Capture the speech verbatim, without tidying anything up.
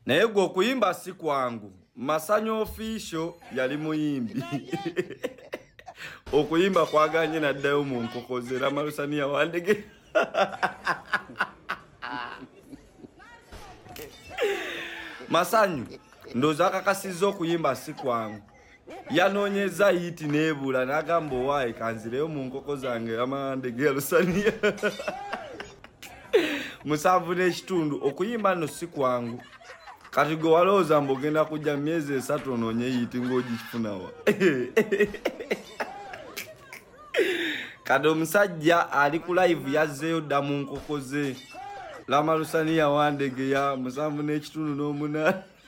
naye gwe okuyimba si kwangu. Masanyo official yali muyimbi. Okuyimba kwaganye naddayo mu nkokoze Ramalusani Yawandege. Masanyu ndoza akakasiza okuyimba si kwangu. Yanoonyeza yiti nebula n'agamba owaaye kanzireyo mu nkoko zange Yawandege Yalusani. Musanvu n'ekitundu okuyimba no si kwangu. Kati gwe walowooza mbogenda kujja myezi esatu onoonye yiti ng'ogikifunawa. Kati omusajja ali ku live yazzeeyo dda mu nkoko ze. Ramalusani Yawandege ya musanvu n'ekitundu n'omunaana.